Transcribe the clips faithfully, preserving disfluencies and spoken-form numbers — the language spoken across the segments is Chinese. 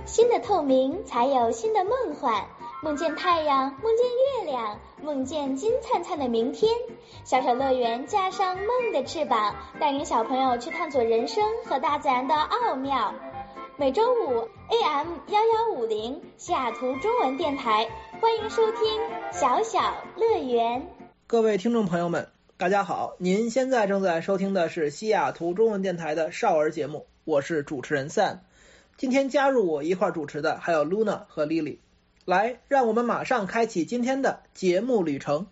新的透明才有新的梦幻，梦见太阳，梦见月亮，梦见金灿灿的明天。小小乐园架上梦的翅膀，带领小朋友去探索人生和大自然的奥妙。每周五 A M 一一五零西雅图中文电台，欢迎收听小小乐园。 各位听众朋友们，大家好，您现在正在收听的是西雅图中文电台的少儿节目，我是主持人 Sam。 今天加入我一块主持的还有 Luna 和 Lily。 来，让我们马上开启今天的节目旅程。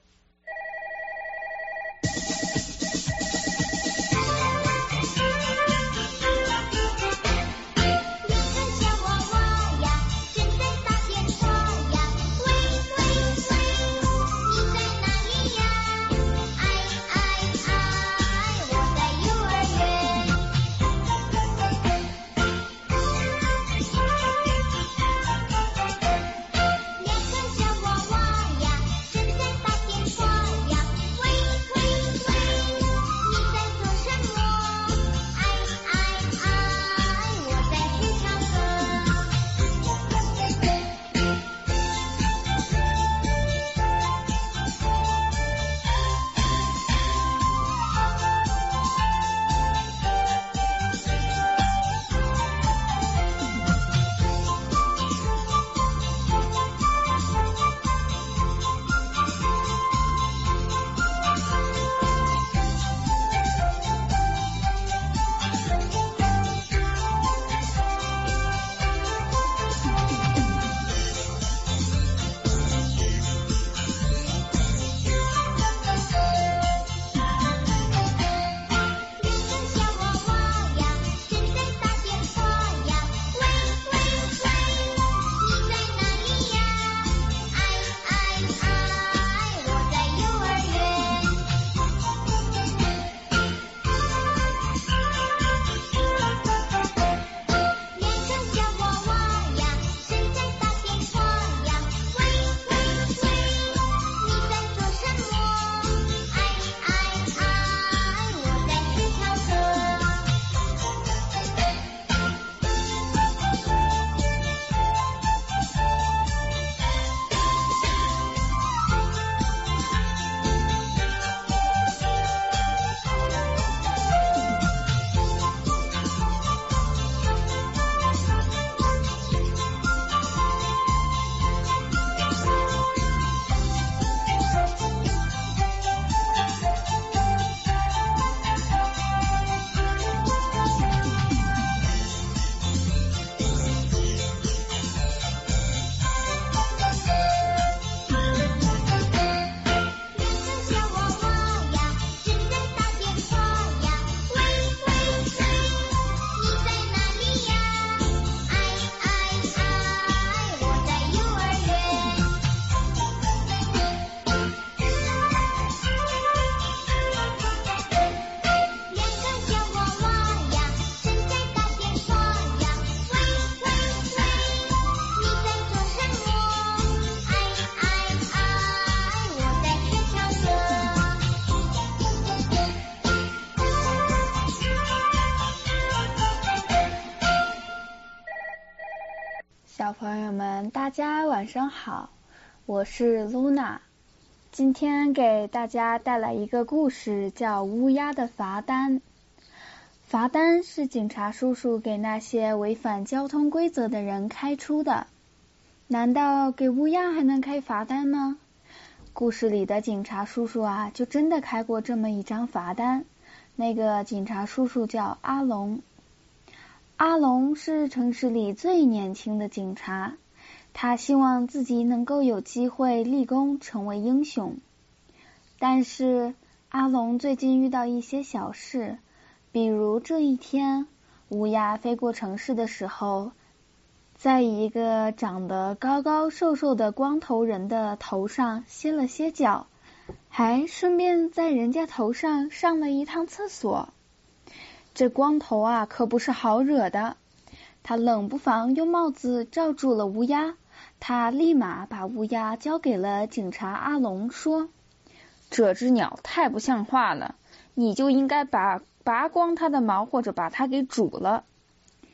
小朋友们，大家晚上好，我是 Luna。 今天给大家带来一个故事，叫乌鸦的罚单。罚单是警察叔叔给那些违反交通规则的人开出的。难道给乌鸦还能开罚单吗？故事里的警察叔叔啊，就真的开过这么一张罚单。那个警察叔叔叫阿龙。阿龙是城市里最年轻的警察，他希望自己能够有机会立功成为英雄。但是阿龙最近遇到一些小事，比如这一天乌鸦飞过城市的时候，在一个长得高高瘦瘦的光头人的头上歇了歇脚，还顺便在人家头上上了一趟厕所。这光头啊可不是好惹的，他冷不防用帽子罩住了乌鸦，他立马把乌鸦交给了警察阿龙，说：这只鸟太不像话了，你就应该把拔光它的毛，或者把它给煮了。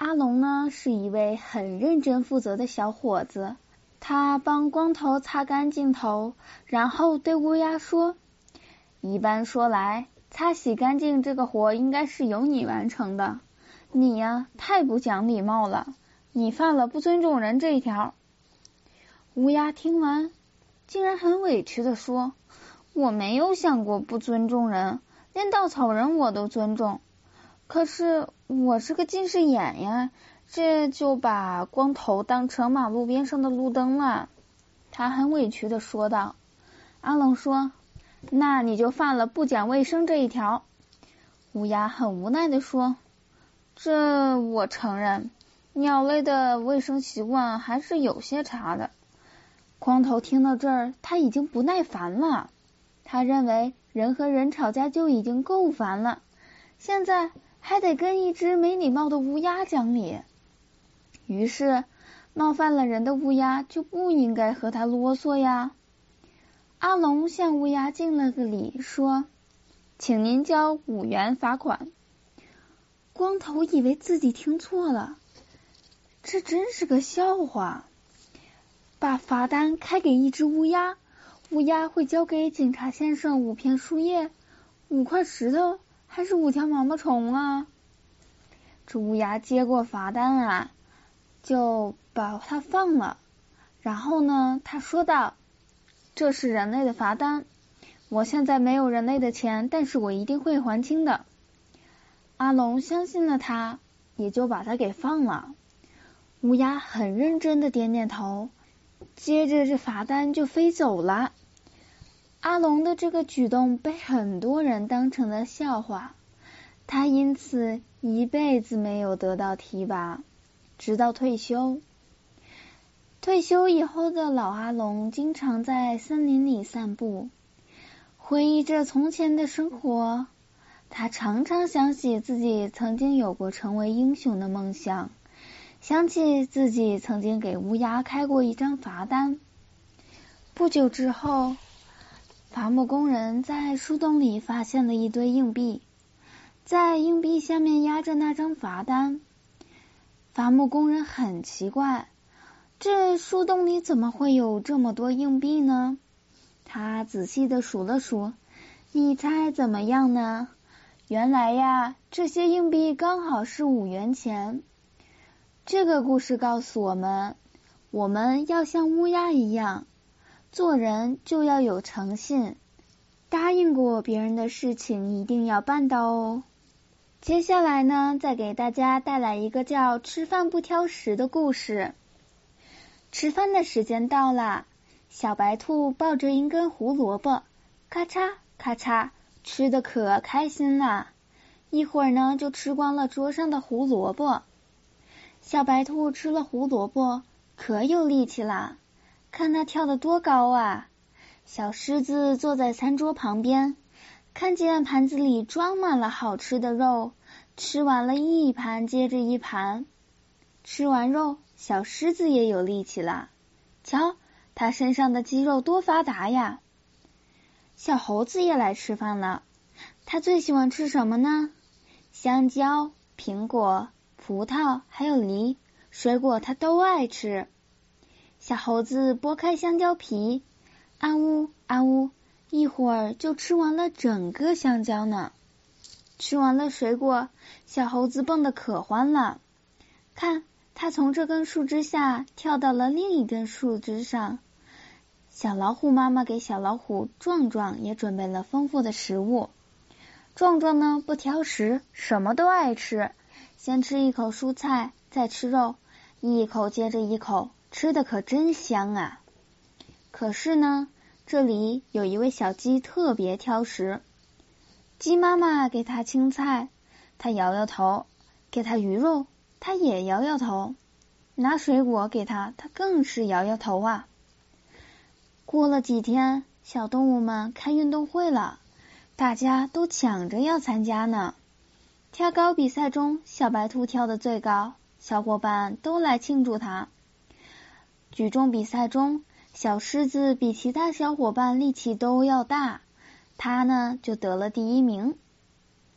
阿龙呢是一位很认真负责的小伙子，他帮光头擦干净头，然后对乌鸦说，一般说来，擦洗干净这个活应该是由你完成的，你呀太不讲礼貌了，你犯了不尊重人这一条。乌鸦听完竟然很委屈地说，我没有想过不尊重人，连稻草人我都尊重，可是我是个近视眼呀，这就把光头当成马路边上的路灯了。他很委屈地说道。阿龙说，那你就犯了不讲卫生这一条。乌鸦很无奈地说，这我承认，鸟类的卫生习惯还是有些差的。光头听到这儿，他已经不耐烦了，他认为人和人吵架就已经够烦了，现在还得跟一只没礼貌的乌鸦讲理。于是冒犯了人的乌鸦就不应该和他啰嗦呀。阿龙向乌鸦敬了个礼，说，请您交五元罚款。光头以为自己听错了，这真是个笑话，把罚单开给一只乌鸦，乌鸦会交给警察先生五片树叶、五块石头还是五条毛毛虫啊？这乌鸦接过罚单啊，就把它放了。然后呢，他说道，这是人类的罚单，我现在没有人类的钱，但是我一定会还清的。阿龙相信了他，也就把他给放了。乌鸦很认真的点点头，接着这罚单就飞走了。阿龙的这个举动被很多人当成了笑话，他因此一辈子没有得到提拔，直到退休。退休以后的老阿龙经常在森林里散步，回忆着从前的生活。他常常想起自己曾经有过成为英雄的梦想，想起自己曾经给乌鸦开过一张罚单。不久之后，伐木工人在树洞里发现了一堆硬币，在硬币下面压着那张罚单。伐木工人很奇怪，这树洞里怎么会有这么多硬币呢？他仔细地数了数，你猜怎么样呢？原来呀，这些硬币刚好是五元钱。这个故事告诉我们，我们要像乌鸦一样，做人就要有诚信，答应过别人的事情一定要办到哦。接下来呢，再给大家带来一个叫吃饭不挑食的故事。吃饭的时间到了，小白兔抱着一根胡萝卜，咔嚓咔嚓，吃得可开心了，一会儿呢就吃光了桌上的胡萝卜。小白兔吃了胡萝卜可有力气啦，看它跳得多高啊！小狮子坐在餐桌旁边，看见盘子里装满了好吃的肉，吃完了一盘接着一盘。吃完肉，小狮子也有力气啦，瞧它身上的肌肉多发达呀！小猴子也来吃饭了，它最喜欢吃什么呢？香蕉、苹果、葡萄还有梨，水果它都爱吃。小猴子剥开香蕉皮，啊呜啊呜，一会儿就吃完了整个香蕉呢。吃完了水果，小猴子蹦得可欢了，看它从这根树枝下跳到了另一根树枝上。小老虎妈妈给小老虎壮壮也准备了丰富的食物。壮壮呢不挑食，什么都爱吃，先吃一口蔬菜，再吃肉，一口接着一口，吃的可真香啊！可是呢，这里有一位小鸡特别挑食。鸡妈妈给它青菜，它摇摇头；给它鱼肉，它也摇摇头；拿水果给它，它更是摇摇头啊！过了几天，小动物们开运动会了，大家都抢着要参加呢。跳高比赛中，小白兔跳得最高，小伙伴都来庆祝它。举重比赛中，小狮子比其他小伙伴力气都要大，它呢就得了第一名。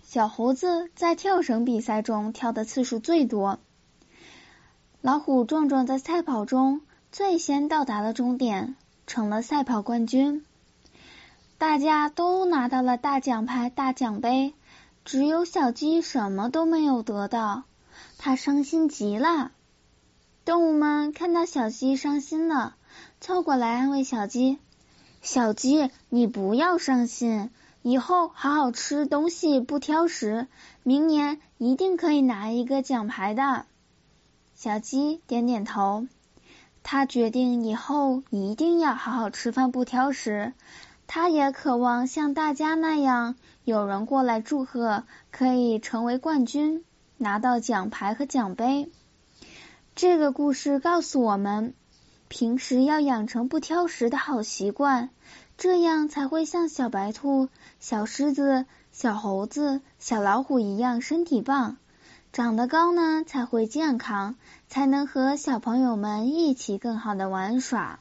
小猴子在跳绳比赛中跳的次数最多。老虎壮壮在赛跑中最先到达了终点，成了赛跑冠军。大家都拿到了大奖牌、大奖杯，只有小鸡什么都没有得到，它伤心极了。动物们看到小鸡伤心了，凑过来安慰小鸡：小鸡，你不要伤心，以后好好吃东西，不挑食，明年一定可以拿一个奖牌的。小鸡点点头，他决定以后一定要好好吃饭，不挑食。他也渴望像大家那样，有人过来祝贺，可以成为冠军，拿到奖牌和奖杯。这个故事告诉我们，平时要养成不挑食的好习惯，这样才会像小白兔、小狮子、小猴子、小老虎一样身体棒，长得高呢才会健康，才能和小朋友们一起更好的玩耍。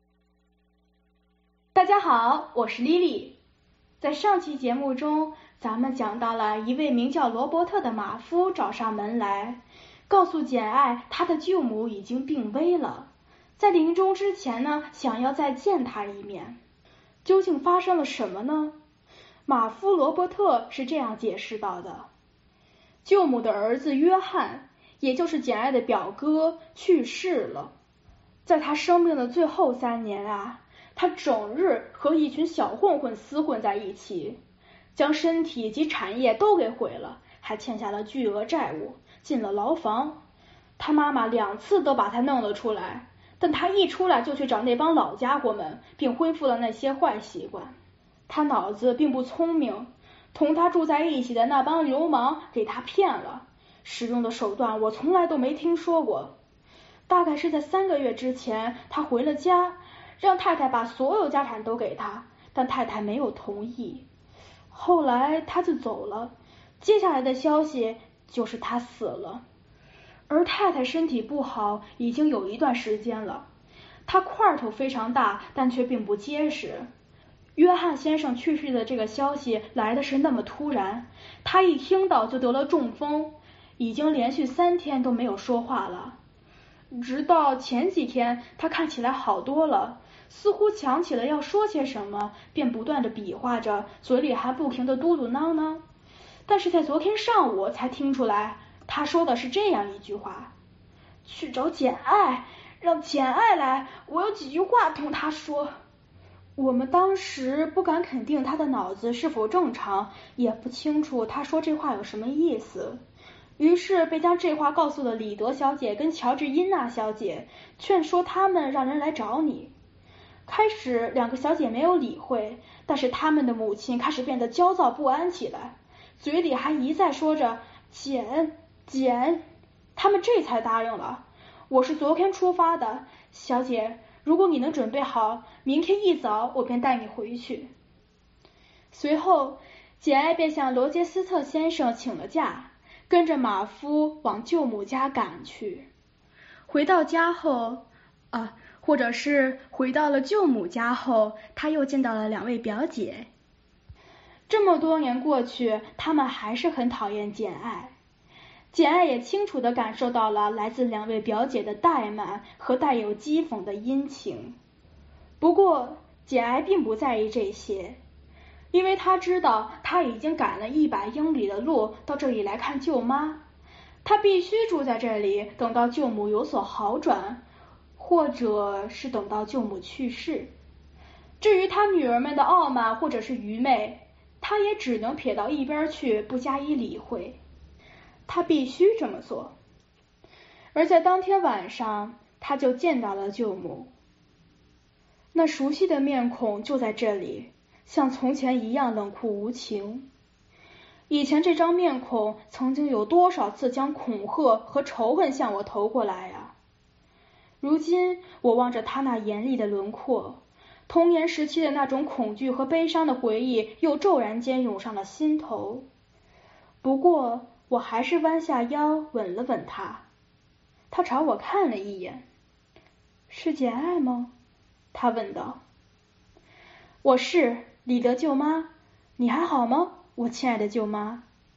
大家好，我是莉莉。在上期节目中，咱们讲到了一位名叫罗伯特的马夫找上门来，告诉简爱他的舅母已经病危了，在临终之前呢，想要再见他一面。究竟发生了什么呢？马夫罗伯特是这样解释到的：舅母的儿子约翰，也就是简爱的表哥，去世了。在他生命的最后三年啊，他整日和一群小混混厮混在一起，将身体及产业都给毁了，还欠下了巨额债务，进了牢房。他妈妈两次都把他弄了出来，但他一出来就去找那帮老家伙们，并恢复了那些坏习惯。他脑子并不聪明，同他住在一起的那帮流氓给他骗了，使用的手段我从来都没听说过。大概是在三个月之前，他回了家，让太太把所有家产都给他，但太太没有同意。后来他就走了，接下来的消息就是他死了。而太太身体不好已经有一段时间了，她块头非常大，但却并不结实。约翰先生去世的这个消息来的是那么突然，他一听到就得了中风，已经连续三天都没有说话了。直到前几天，他看起来好多了，似乎想起了要说些什么，便不断地比划着，嘴里还不停地嘟嘟囔囔。但是在昨天上午才听出来，他说的是这样一句话：去找简爱，让简爱来，我有几句话同他说。我们当时不敢肯定他的脑子是否正常，也不清楚他说这话有什么意思，于是被将这话告诉了李德小姐跟乔治因娜小姐，劝说他们让人来找你。开始两个小姐没有理会，但是他们的母亲开始变得焦躁不安起来，嘴里还一再说着简简，他们这才答应了。我是昨天出发的，小姐，如果你能准备好，明天一早我便带你回去。随后简爱便向罗杰斯特先生请了假，跟着马夫往舅母家赶去。回到家后啊，或者是回到了舅母家后，他又见到了两位表姐。这么多年过去，他们还是很讨厌简爱。简爱也清楚地感受到了来自两位表姐的怠慢和带有讥讽的殷勤。不过简爱并不在意这些，因为她知道她已经赶了一百英里的路到这里来看舅妈，她必须住在这里，等到舅母有所好转，或者是等到舅母去世。至于她女儿们的傲慢或者是愚昧，她也只能撇到一边去，不加以理会。他必须这么做。而在当天晚上，他就见到了舅母。那熟悉的面孔就在这里，像从前一样冷酷无情。以前这张面孔曾经有多少次将恐吓和仇恨向我投过来啊！如今我望着他那严厉的轮廓，童年时期的那种恐惧和悲伤的回忆又骤然间涌上了心头。不过我还是弯下腰吻了吻他，他朝我看了一眼。是简爱吗？他问道。我是李德舅妈，你还好吗，我亲爱的舅妈？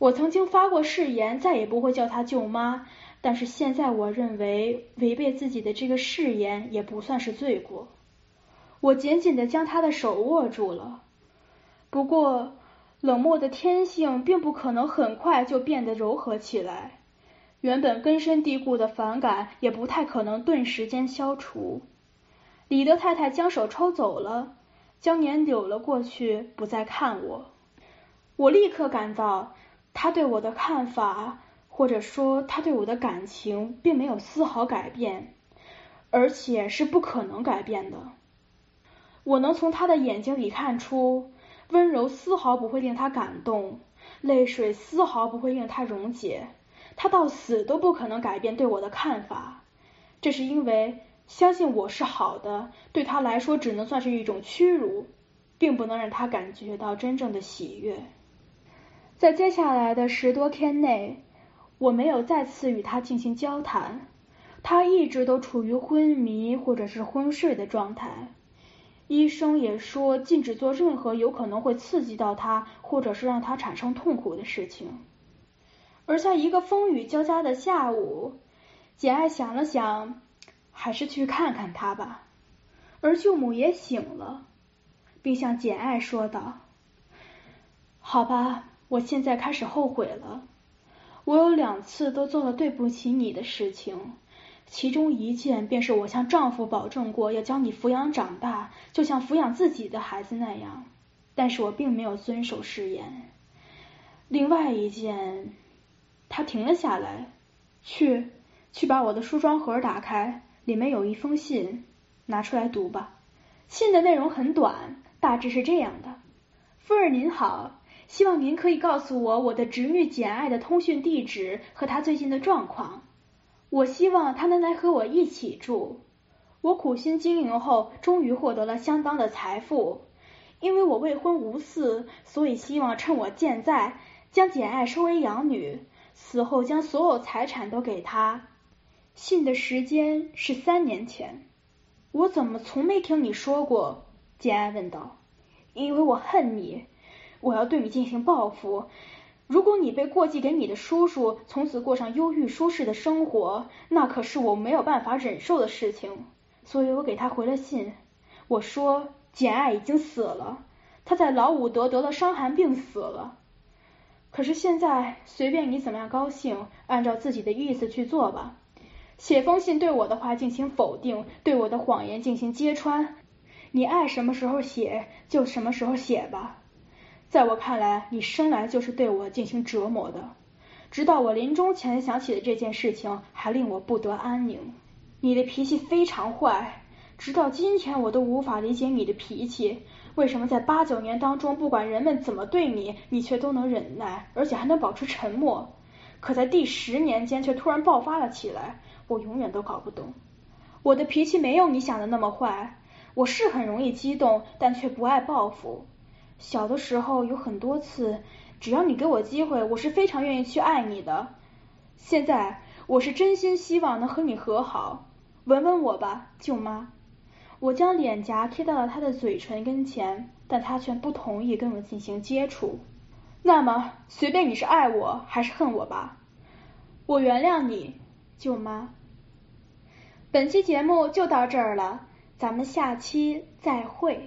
我曾经发过誓言，再也不会叫她舅妈，但是现在我认为违背自己的这个誓言也不算是罪过。我紧紧地将她的手握住了。不过冷漠的天性并不可能很快就变得柔和起来，原本根深蒂固的反感也不太可能顿时间消除。李德太太将手抽走了，将脸扭了过去，不再看我。我立刻感到她对我的看法，或者说她对我的感情并没有丝毫改变，而且是不可能改变的。我能从她的眼睛里看出，温柔丝毫不会令她感动，泪水丝毫不会令她溶解，她到死都不可能改变对我的看法。这是因为相信我是好的，对她来说只能算是一种屈辱，并不能让她感觉到真正的喜悦。在接下来的十多天内，我没有再次与她进行交谈，她一直都处于昏迷或者是昏睡的状态。医生也说禁止做任何有可能会刺激到她或者是让她产生痛苦的事情。而在一个风雨交加的下午，简爱想了想，还是去看看她吧。而舅母也醒了，并向简爱说道：好吧，我现在开始后悔了。我有两次都做了对不起你的事情，其中一件便是我向丈夫保证过要将你抚养长大，就像抚养自己的孩子那样，但是我并没有遵守誓言。另外一件，她停了下来，去去把我的梳妆盒打开，里面有一封信，拿出来读吧。信的内容很短，大致是这样的：夫人您好，希望您可以告诉我我的侄女简爱的通讯地址和她最近的状况。我希望她能来和我一起住。我苦心经营后，终于获得了相当的财富。因为我未婚无嗣，所以希望趁我健在，将简爱收为养女，死后将所有财产都给她。信的时间是三年前。我怎么从没听你说过？简爱问道。因为我恨你，我要对你进行报复。如果你被过继给你的叔叔，从此过上忧郁舒适的生活，那可是我没有办法忍受的事情。所以我给他回了信，我说简爱已经死了，她在老伍德得了伤寒病死了。可是现在随便你怎么样高兴，按照自己的意思去做吧。写封信对我的话进行否定，对我的谎言进行揭穿，你爱什么时候写就什么时候写吧。在我看来，你生来就是对我进行折磨的，直到我临终前想起的这件事情，还令我不得安宁。你的脾气非常坏，直到今天我都无法理解你的脾气。为什么在八九年当中，不管人们怎么对你，你却都能忍耐，而且还能保持沉默？可在第十年间却突然爆发了起来，我永远都搞不懂。我的脾气没有你想的那么坏，我是很容易激动，但却不爱报复。小的时候有很多次，只要你给我机会，我是非常愿意去爱你的。现在我是真心希望能和你和好，吻吻我吧，舅妈。我将脸颊贴到了她的嘴唇跟前，但她却不同意跟我进行接触。那么随便你是爱我还是恨我吧，我原谅你，舅妈。本期节目就到这儿了，咱们下期再会。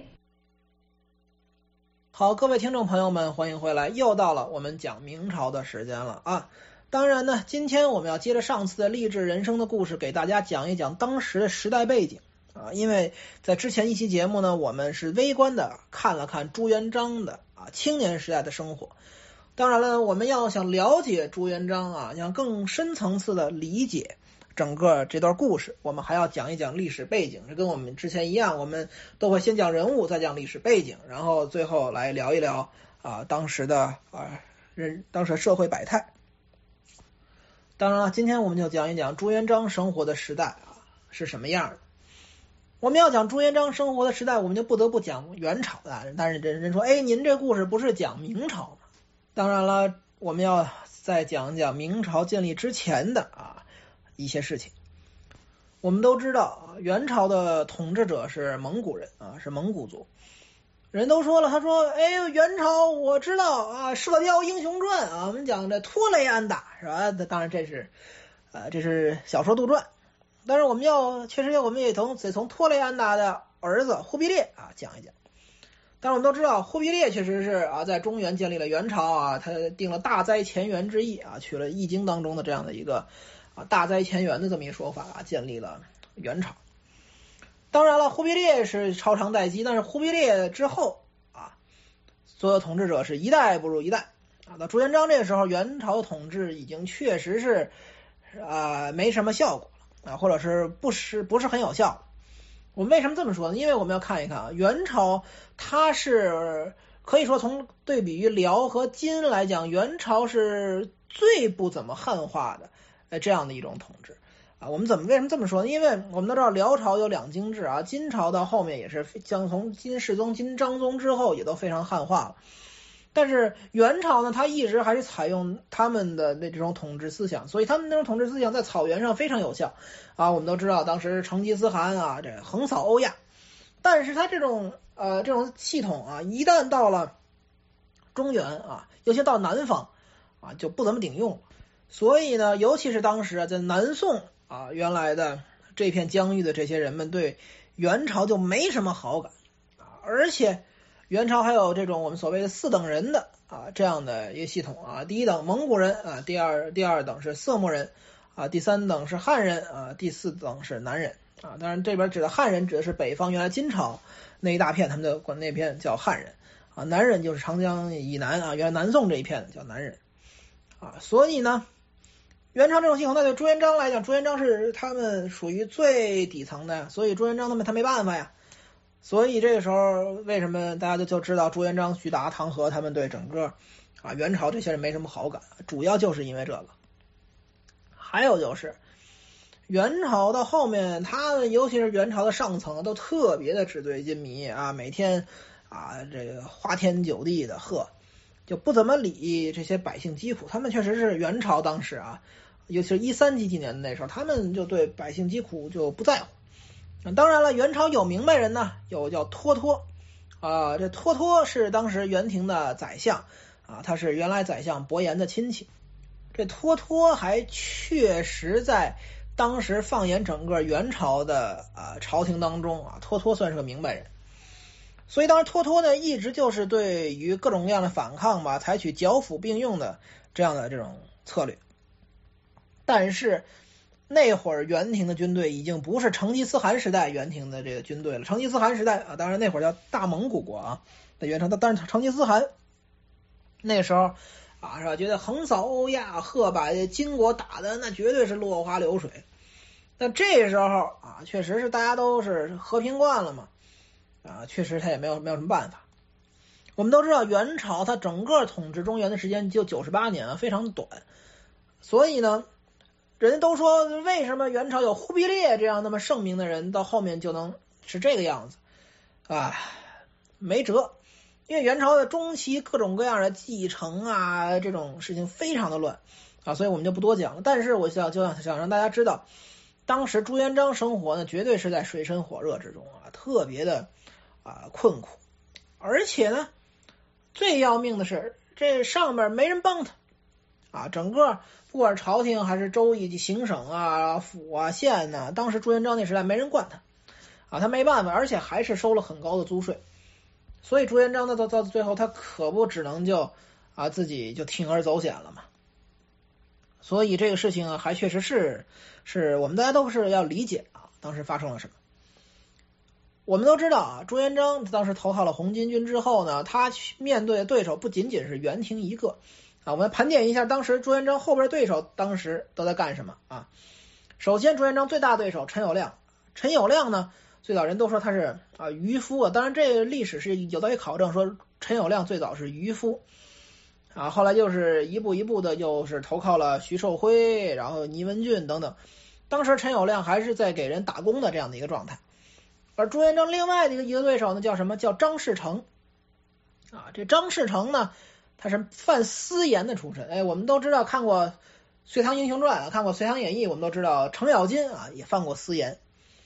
好，各位听众朋友们，欢迎回来，又到了我们讲明朝的时间了啊！当然呢，今天我们要接着上次的励志人生的故事，给大家讲一讲当时的时代背景啊。因为在之前一期节目呢，我们是微观的看了看朱元璋的啊青年时代的生活。当然了，我们要想了解朱元璋啊，想更深层次的理解整个这段故事，我们还要讲一讲历史背景。这跟我们之前一样，我们都会先讲人物，再讲历史背景，然后最后来聊一聊啊当时的啊人当时的社会百态。当然了，今天我们就讲一讲朱元璋生活的时代啊是什么样的。我们要讲朱元璋生活的时代，我们就不得不讲元朝的。但是人人说，哎，您这故事不是讲明朝吗？当然了，我们要再讲讲明朝建立之前的啊一些事情。我们都知道，元朝的统治者是蒙古人啊，是蒙古族。 人都说了，他说，哎，元朝我知道啊，《射雕英雄传》啊，我们讲这托雷安达是吧？当然这是，呃，这是小说杜撰。但是我们要确实要我们也从得从托雷安达的儿子忽必烈啊讲一讲。但是我们都知道，忽必烈确实是啊，在中原建立了元朝啊，他定了大灾前元之意啊，取了《易经》当中的这样的一个啊大灾前元的这么一个说法啊，建立了元朝。当然了，忽必烈是超长待机，但是忽必烈之后啊，所有统治者是一代不如一代啊。到朱元璋这个时候，元朝统治已经确实是啊没什么效果了啊，或者是不是不是很有效。我们为什么这么说呢？因为我们要看一看啊，元朝它是可以说从对比于辽和金来讲，元朝是最不怎么汉化的呃这样的一种统治。啊，我们怎么为什么这么说呢？因为我们都知道辽朝有两京制啊，金朝到后面也是将从金世宗、金章宗之后也都非常汉化了。但是元朝呢，它一直还是采用他们的那这种统治思想，所以他们那种统治思想在草原上非常有效啊。我们都知道当时成吉思汗啊，这横扫欧亚，但是他这种呃这种系统啊，一旦到了中原啊，尤其到南方啊，就不怎么顶用了。所以呢，尤其是当时啊，在南宋啊，原来的这片疆域的这些人们对元朝就没什么好感啊，而且元朝还有这种我们所谓的四等人的啊这样的一个系统啊，第一等蒙古人啊，第二第二等是色目人啊，第三等是汉人啊，第四等是南人啊。当然这边指的汉人指的是北方原来金朝那一大片，他们就管那片叫汉人啊，南人就是长江以南啊，原来南宋这一片叫南人啊。所以呢，元朝这种系统，那对朱元璋来讲，朱元璋是他们属于最底层的，所以朱元璋他们他没办法呀。所以这个时候，为什么大家就就知道朱元璋、徐达、唐和他们对整个啊元朝这些人没什么好感，主要就是因为这个。还有就是元朝到后面，他们尤其是元朝的上层都特别的纸醉金迷啊，每天啊这个花天酒地的喝。就不怎么理这些百姓疾苦，他们确实是元朝当时啊，尤其是一三几几年的那时候，他们就对百姓疾苦就不在乎。当然了，元朝有明白人呢，有叫脱脱啊、呃，这脱脱是当时元廷的宰相啊，他是原来宰相伯颜的亲戚。这脱脱还确实在当时放眼整个元朝的啊、呃、朝廷当中啊，脱脱算是个明白人。所以当时脱脱呢，一直就是对于各种各样的反抗吧，采取剿抚并用的这样的这种策略。但是那会儿元廷的军队已经不是成吉思汗时代元廷的这个军队了。成吉思汗时代啊，当然那会儿叫大蒙古国啊的元朝，但是成吉思汗那时候啊，是吧？觉得横扫欧亚，呵，把金国打的那绝对是落花流水。但这时候啊，确实是大家都是和平惯了嘛。啊，确实他也没有没有什么办法。我们都知道元朝它整个统治中原的时间就九十八年啊，非常短。所以呢，人家都说为什么元朝有忽必烈这样那么盛名的人，到后面就能是这个样子啊？没辙，因为元朝的中期各种各样的继承啊，这种事情非常的乱啊，所以我们就不多讲了。但是我想就想想让大家知道，当时朱元璋生活呢，绝对是在水深火热之中啊，特别的啊困苦，而且呢，最要命的是这上面没人帮他啊，整个不管是朝廷还是州一行省啊、府啊、县呐、啊，当时朱元璋那时代没人管他啊，他没办法，而且还是收了很高的租税，所以朱元璋呢到到最后他可不只能就啊自己就铤而走险了嘛。所以这个事情啊，还确实是是我们大家都是要理解啊，当时发生了什么。我们都知道啊，朱元璋当时投靠了红巾军之后呢，他面对的对手不仅仅是元廷一个啊。我们盘点一下当时朱元璋后边对手当时都在干什么啊。首先朱元璋最大对手陈友谅，陈友谅呢最早人都说他是啊渔夫啊，当然这个历史是有待于考证，说陈友谅最早是渔夫啊，后来就是一步一步的又是投靠了徐寿辉，然后倪文俊等等。当时陈友谅还是在给人打工的这样的一个状态。而朱元璋另外的一个一个对手呢，叫什么？叫张士诚啊。这张士诚呢，他是犯私盐的出身。哎，我们都知道看过《隋唐英雄传》，看过《隋唐演义》，我们都知道程咬金啊也犯过私盐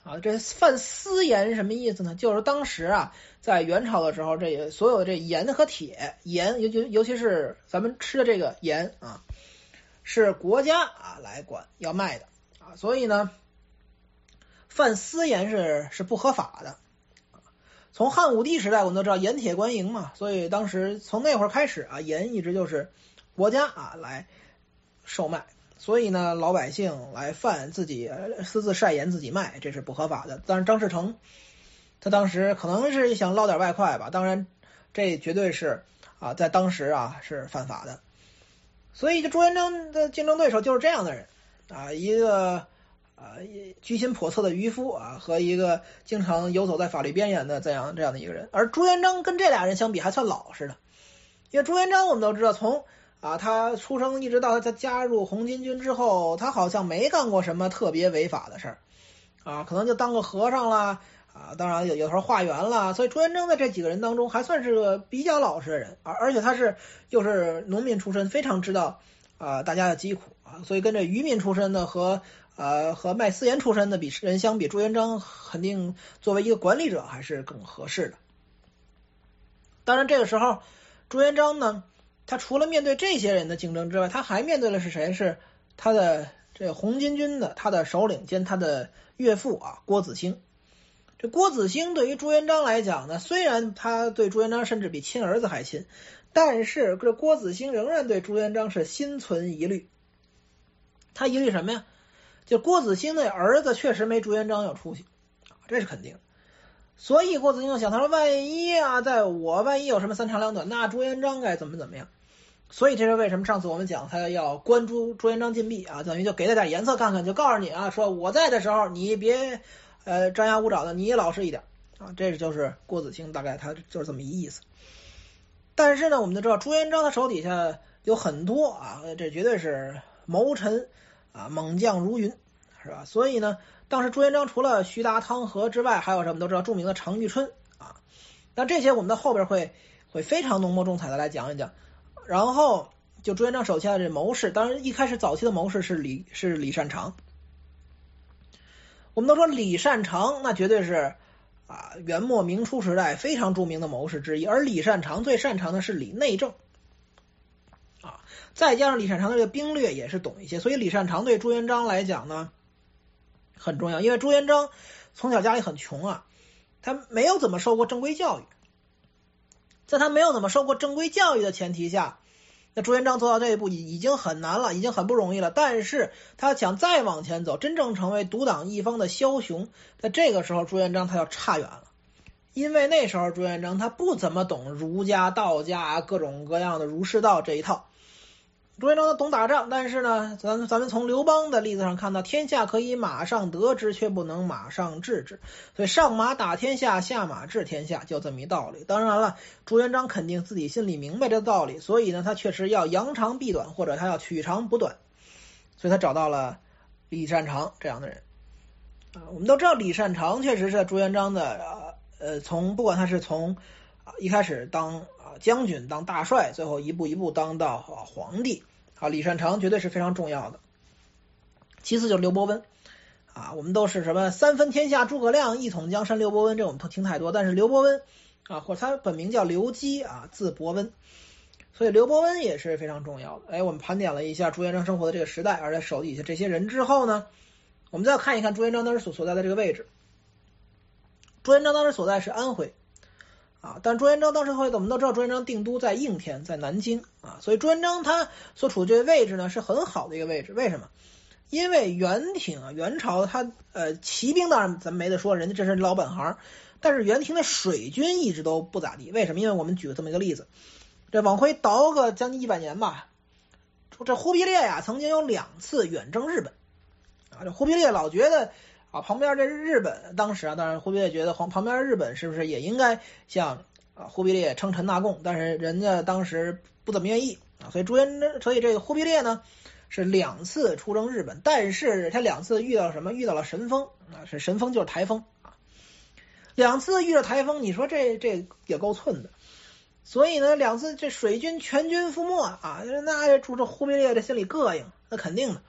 啊，这犯私盐什么意思呢？就是当时啊，在元朝的时候，这所有的这盐和铁，盐尤尤尤其是咱们吃的这个盐啊，是国家啊来管要卖的啊，所以呢，犯私盐是是不合法的。从汉武帝时代，我们都知道盐铁官营嘛，所以当时从那会儿开始啊，盐一直就是国家啊来售卖。所以呢，老百姓来贩自己私自晒盐自己卖，这是不合法的。当然，张士诚他当时可能是想捞点外快吧，当然这绝对是啊，在当时啊是犯法的。所以，这朱元璋的竞争对手就是这样的人啊，一个啊居心叵测的渔夫啊，和一个经常游走在法律边缘的这样这样的一个人。而朱元璋跟这俩人相比还算老实的，因为朱元璋我们都知道从啊，他出生一直到他加入红巾军之后，他好像没干过什么特别违法的事儿，啊，可能就当个和尚啦，啊，当然有有时候化缘啦，所以朱元璋在这几个人当中还算是个比较老实的人，而而且他是又是农民出身，非常知道啊大家的疾苦啊，所以跟这渔民出身的和呃和卖私盐出身的比人相比，朱元璋肯定作为一个管理者还是更合适的。当然这个时候朱元璋呢，他除了面对这些人的竞争之外，他还面对的是谁？是他的这个红巾军的他的首领兼他的岳父啊，郭子兴。这郭子兴对于朱元璋来讲呢，虽然他对朱元璋甚至比亲儿子还亲，但是这郭子兴仍然对朱元璋是心存疑虑。他疑虑什么呀？就郭子兴的儿子确实没朱元璋有出息，这是肯定。所以郭子兴就想，他说万一啊，在我万一有什么三长两短，那朱元璋该怎么怎么样。所以这是为什么上次我们讲他要关朱朱元璋禁闭啊，等于就给他点颜色看看，就告诉你啊，说我在的时候你别呃张牙舞爪的，你也老实一点啊。这就是郭子兴大概他就是这么一意思。但是呢，我们就知道朱元璋他手底下有很多啊，这绝对是谋臣啊，猛将如云，是吧？所以呢，当时朱元璋除了徐达、汤和之外，还有什么都知道，著名的常遇春啊。那这些我们到后边会会非常浓墨重彩的来讲一讲。然后就朱元璋手下的这谋士，当然一开始早期的谋士是李是李善长。我们都说李善长那绝对是啊元末明初时代非常著名的谋士之一，而李善长最擅长的是理内政啊，再加上李善长的这个兵略也是懂一些，所以李善长对朱元璋来讲呢很重要。因为朱元璋从小家里很穷啊，他没有怎么受过正规教育，在他没有怎么受过正规教育的前提下，那朱元璋做到这一步已经很难了，已经很不容易了。但是他想再往前走，真正成为独挡一方的枭雄，在这个时候朱元璋他要差远了。因为那时候朱元璋他不怎么懂儒家、道家各种各样的儒释道这一套。朱元璋他懂打仗，但是呢，咱咱们从刘邦的例子上看到，天下可以马上得之，却不能马上治之。所以上马打天下，下马治天下，就这么一道理。当然了，朱元璋肯定自己心里明白这道理，所以呢，他确实要扬长避短，或者他要取长补短，所以他找到了李善长这样的人。啊，我们都知道李善长确实是朱元璋的呃，从不管他是从啊一开始当啊将军、当大帅，最后一步一步当到啊皇帝。啊，李善长绝对是非常重要的。其次就是刘伯温啊，我们都是什么三分天下诸葛亮，一统江山刘伯温，这我们听太多。但是刘伯温啊，或者他本名叫刘基啊，字伯温，所以刘伯温也是非常重要的。哎，我们盘点了一下朱元璋生活的这个时代，而在手底下这些人之后呢，我们再看一看朱元璋当时所所在的这个位置。朱元璋当时所在是安徽啊，但朱元璋当时会，我们都知道朱元璋定都在应天，在南京啊，所以朱元璋他所处的这个位置呢是很好的一个位置。为什么？因为元廷啊，元朝他呃骑兵当然咱们没得说，人家这是老本行，但是元廷的水军一直都不咋地。为什么？因为我们举了这么一个例子，这往回倒个将近一百年吧，这忽必烈呀曾经有两次远征日本啊，这忽必烈老觉得啊，旁边这日本当时啊，当然忽必烈觉得旁旁边日本是不是也应该向啊忽必烈称臣纳贡，但是人家当时不怎么愿意啊，所以朱元璋，所以这个忽必烈呢是两次出征日本，但是他两次遇到什么？遇到了神风啊，是神风就是台风啊，两次遇到台风，你说这这也够寸的。所以呢，两次这水军全军覆没啊，那这这忽必烈这心里膈应，那肯定的。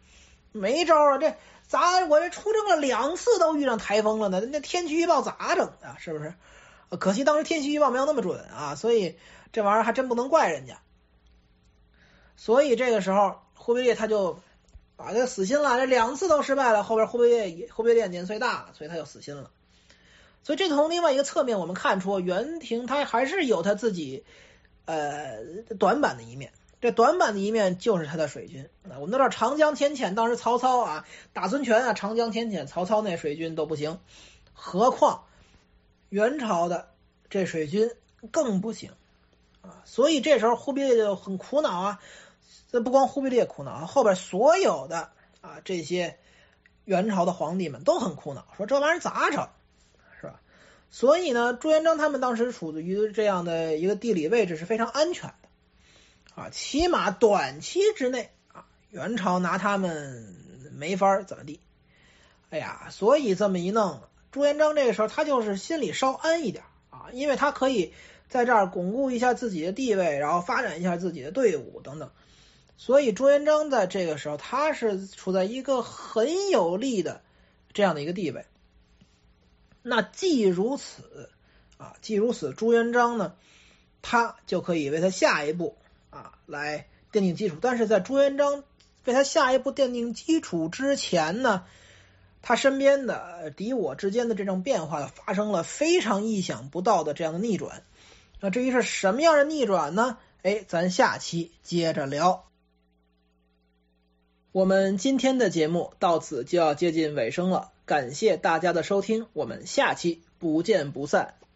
没招啊，这咋我这出征了两次都遇上台风了呢？那天气预报咋整啊？是不是？可惜当时天气预报没有那么准啊，所以这玩意儿还真不能怪人家。所以这个时候忽必烈他就把这个死心了，这两次都失败了，后边忽必烈忽必烈年岁大，所以他就死心了。所以这从另外一个侧面我们看出元廷他还是有他自己呃短板的一面。这短板的一面就是他的水军。我们都知道长江天堑，当时曹操啊打孙权啊，长江天堑曹操那水军都不行，何况元朝的这水军更不行啊。所以这时候忽必烈就很苦恼啊，这不光忽必烈苦恼，后边所有的啊这些元朝的皇帝们都很苦恼，说这玩意儿咋整，是吧？所以呢，朱元璋他们当时处于这样的一个地理位置是非常安全的啊，起码短期之内啊，元朝拿他们没法怎么地。哎呀，所以这么一弄，朱元璋这个时候他就是心里稍安一点啊，因为他可以在这儿巩固一下自己的地位，然后发展一下自己的队伍等等。所以朱元璋在这个时候他是处在一个很有利的这样的一个地位。那既如此啊，既如此，朱元璋呢，他就可以为他下一步啊来奠定基础。但是在朱元璋为他下一步奠定基础之前呢，他身边的敌我之间的这种变化发生了非常意想不到的这样的逆转。那至于是什么样的逆转呢？哎，咱下期接着聊。我们今天的节目到此就要接近尾声了，感谢大家的收听，我们下期不见不散。